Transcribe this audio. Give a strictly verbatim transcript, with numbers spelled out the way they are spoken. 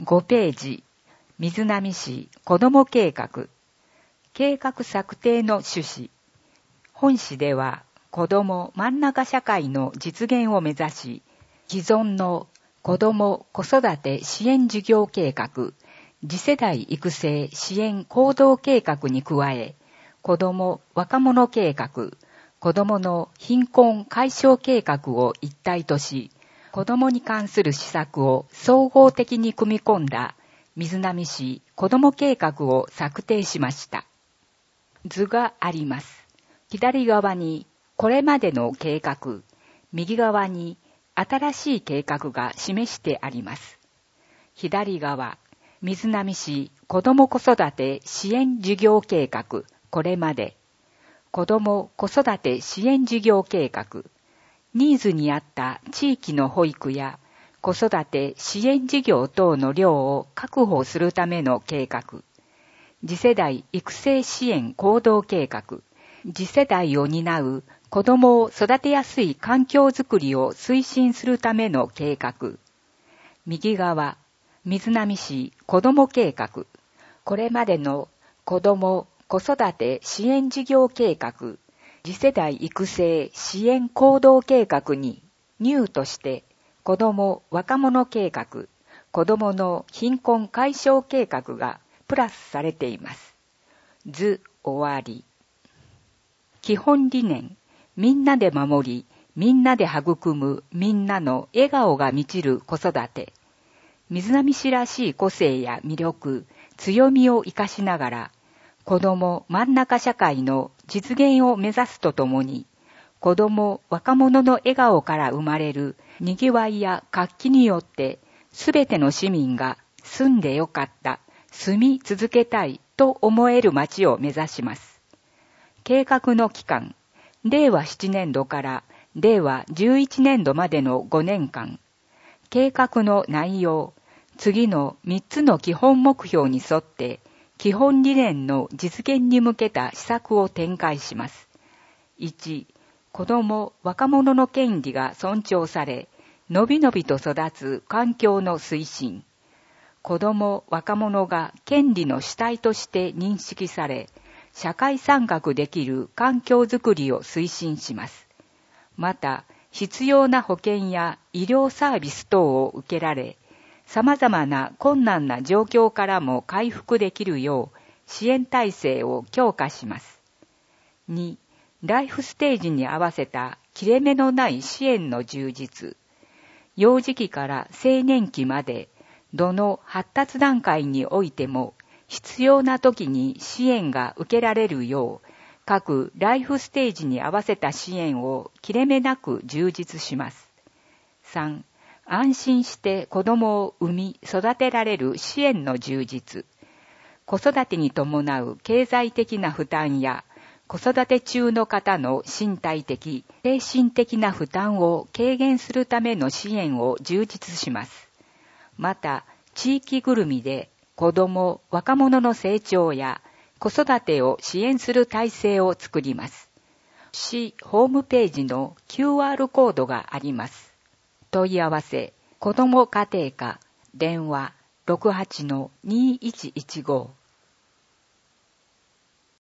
ごページ、水波市子ども計画。計画策定の趣旨。本市では、子ども真ん中社会の実現を目指し、既存の子ども子育て支援事業計画、次世代育成支援行動計画に加え、子ども若者計画、子どもの貧困解消計画を一体とし、子どもに関する施策を総合的に組み込んだ水波市子ども計画を策定しました。図があります。左側にこれまでの計画、右側に新しい計画が示してあります。左側、水波市子ども子育て支援事業計画、これまで。子ども子育て支援事業計画、ニーズに合った地域の保育や子育て支援事業等の量を確保するための計画。次世代育成支援行動計画。次世代を担う子どもを育てやすい環境づくりを推進するための計画。右側、水波市子ども計画。これまでの子ども子育て支援事業計画、次世代育成支援行動計画にニューとして子ども若者計画、子どもの貧困解消計画がプラスされています。図終わり。基本理念、みんなで守り、みんなで育むみんなの笑顔が満ちる子育て。水波市らしい個性や魅力、強みを生かしながら、子ども真ん中社会の実現を目指すとともに、子ども若者の笑顔から生まれるにぎわいや活気によって、すべての市民が住んでよかった、住み続けたいと思える街を目指します。計画の期間、れいわななねんどかられいわじゅういちねんどまでのごねんかん。計画の内容、次のみっつの基本目標に沿って、基本理念の実現に向けた施策を展開します。いち、子ども・若者の権利が尊重され、のびのびと育つ環境の推進。子ども・若者が権利の主体として認識され、社会参画できる環境づくりを推進します。また、必要な保険や医療サービス等を受けられ、様々な困難な状況からも回復できるよう支援体制を強化します。に、ライフステージに合わせた切れ目のない支援の充実。幼児期から青年期まで、どの発達段階においても、必要な時に支援が受けられるよう、各ライフステージに合わせた支援を切れ目なく充実します。さん、安心して子供を産み育てられる支援の充実。子育てに伴う経済的な負担や、子育て中の方の身体的、精神的な負担を軽減するための支援を充実します。また、地域ぐるみで子供・若者の成長や子育てを支援する体制を作ります。市ホームページの キューアール コードがあります。問い合わせ、子ども家庭課、電話 ろくはちのにいちいちご。